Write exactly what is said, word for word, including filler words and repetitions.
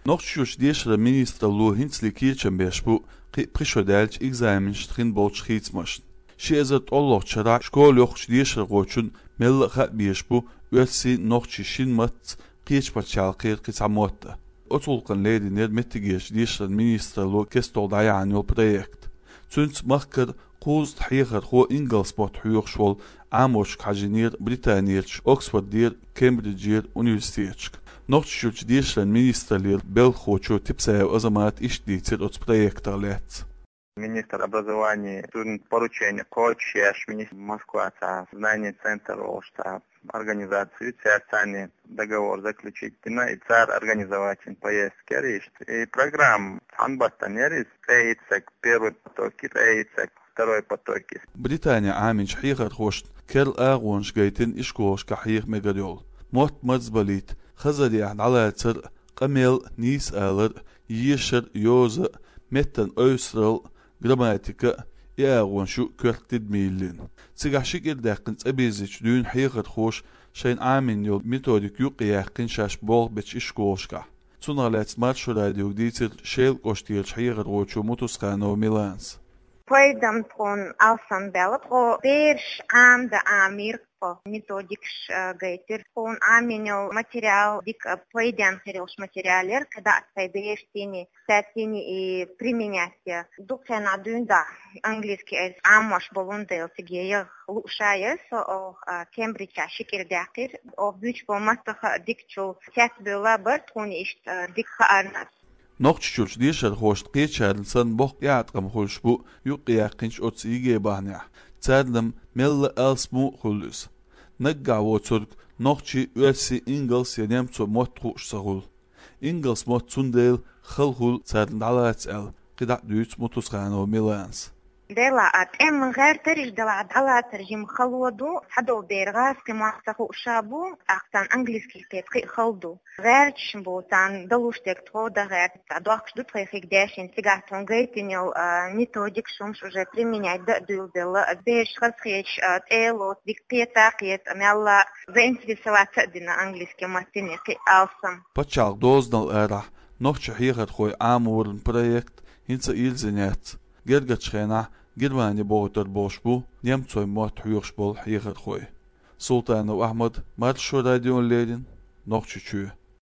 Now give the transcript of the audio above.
Nochtjuch diescher minister Lu Hinsley Kirchenbeschbu prishodalch examen strin bolch khitsmash. Shezat Allah chara shkol yoch diescher gochun mel khat beschbu ötsi nochtchi shinmat qiychpachal qir qitsamota. Otulqan ledi ned metigesh diescher minister Lu kestol dayan yol projekt. Tsunt makkar quz thiqat kho ingelspot huyuxshwol amosh kajinir Britaniyach Oxford dir Cambridge Universitet. Nochtjuch diescher minister Lil Belkhochu tipsaya азамат иштицер от проекта лет. Министр образования, студент поручение, коуч, министр Москва, знание центр, что организацию, социальный договор заключить, и царь организовать поездки, и программ Анбастанерис, рейцек, первый потоки, рейцек, второй потоки. Британия аминч хихат хошт, керл агонш гейтин ишкош кахих мегадол. Мот мазбалит, خزري على تر قميل نيس آلر يشر يوز متن أسرل جراماتيكا ياغون شو كرتد ميلين سيغح شكر داقن تبيزيش دون حيقة خوش شين عامين يول ميتوديك يوقي ياقن شاش بوغ بيش إشكوشكا تونالات مارشو راديو ديتر شيل قوشتير حيقة روشو موتوسخانو ميلانس Pojedam von Alsambella, pro перш ам да амир по методикш гейтер, von аминил материал, дик поедам херилш материалер, когда отсайдештини, сетини и применяйте. Дуксе на дунда, английский эс амош болундел, сигея лушаес, о Кембриджа шикердякер, о büch по мастаха дикчул, сет была бертуни ишт дикха арнат. Nochtjuch diescher host qeechadlsan boq yaatqam khulshbu yuqiyaqinch otsige bahnya tsadlam mel elsmu khulus naggawo turk nochtchi usi ingels yenem to motru shsagul ingels mot tsundel khalhul tsadlalat el qida duits motuskhano milans دلا اتم غير ترج دلا عدلا ترجم خلودو حدو بيرغاس كما تخو شابو اختان انجليزكي تيتقي خلدو غير تشمبو تان دلوش تكتو دا غير تعدوخش دو تخيخيك داشين سيغاتون غيتنيو методик шумш уже применять да дул дела беш хасхич тело диктатакет амяла заинтересоваться дина английский матинеки алсам Пачал дознал эра нохч хихат хой амурн проект инца илзенет Gergatschena, Germani boter boshbu, Nemtsoy mot huyuxsh bol higat khoy. Sultan Ahmad, Marsho radio ledin, noch chuchu.